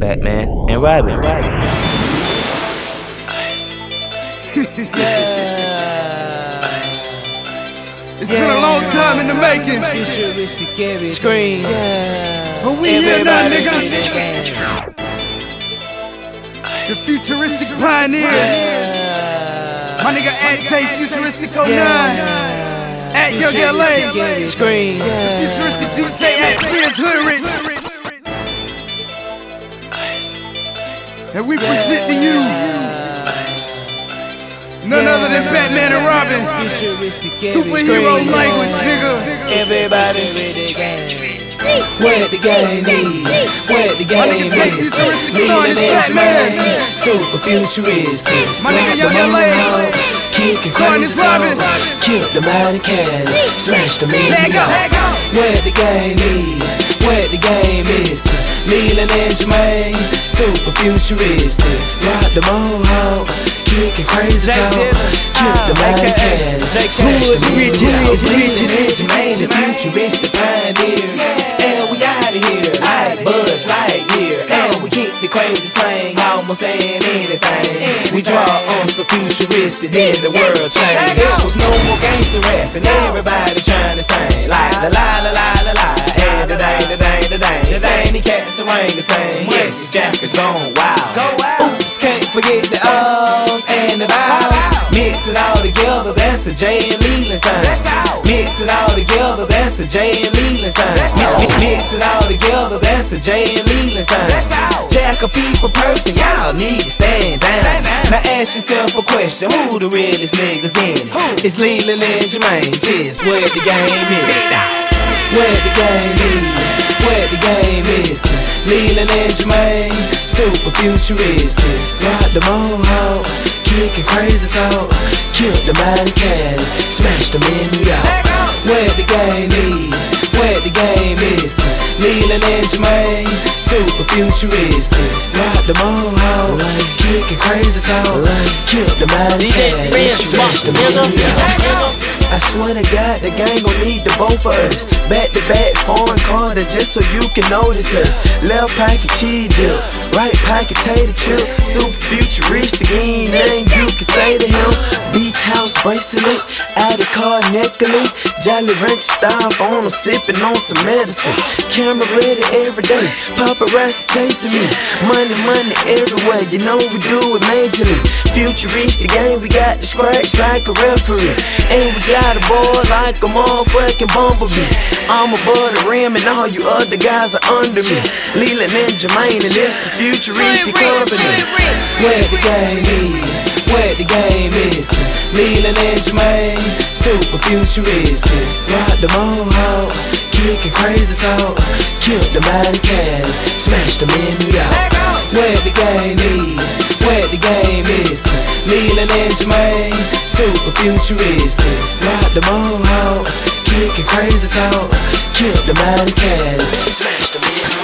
Batman and Robin. It's been a long time in the making. Scream. But we here now, nigga. The futuristic pioneers. My nigga J Futuristic 09. At Young LA. Scream. The futuristic DJ at Spears Hood Rich. And we present to you none other than Batman and Robin. Superhero language, nigga. Everybody with the game. What the game is, what the game is. Leaning edge man, super futuristic. My nigga Young LA. Kicking crazy talk, kill the mighty cat, smash the media. What the game is, what the game is. Leaning edge man, super futuristic. Rock the mohawk, kicking crazy talk, kill the mighty cat, smash the media. It's leaning edge man, the futuristic pioneers. And we out of here, like Buzz Lightyear. And we kick the crazy slang, almost saying anything. We draw on so futuristic, then the world changed. There was no more gangster rapping, everybody trying to sing like la la la la la la. And the dang, the dang, the dang, the dang, the cat's orangutan. Yes, his jacket's gone wild. Oops, can't forget the O's and the vowels. Mix it all together, that's a J and Leland sound. Mix it all together, that's a J and Leland sound. Mix it all together, that's a J and Leland sound. Jack a people person, y'all need to stand down. Now ask yourself a question, who the realest niggas in it? It's Leland and Jermaine, just where the game is. Where the game is, where the game is. Leland and Jermaine, super futuristic. Rock the mohawk, kicking crazy talk, kill the mighty cat, smash them in New York. Where the game is, where the game is. Leland and Jermaine, super futuristic. Rock the mohawk, kicking crazy talk, kill the mighty cat, smash them in New York. I swear to God, the gang gon' need the both of us. Back to back, foreign Carter, just so you can notice us. Left pocket cheese dip, right pocket tater chip. Super futuristic, ain't nothing you can say to him. Beach house bracelet, out of car necklace. Jolly Rancher styrofoam, I'm sipping on some medicine. Camera ready every day, paparazzi chasing me. Money, money everywhere, you know we do it majorly. Futuristic game, we got the scratch like a referee. And we got a boy like a motherfucking bumblebee. I'm above the rim and all you other guys are under me. Leland and Jermaine, and this is futuristic company. Where the game is, where the game is. Leland and Jermaine, super futuristic. Rock the mohawk, kicking crazy talk, kill the mighty cat, smash them in New York. Where the game is, where the game is. Leland and Jermaine, super futuristic. Rock the mohawk, kicking crazy talk, kill the mighty cat, smash them in New York.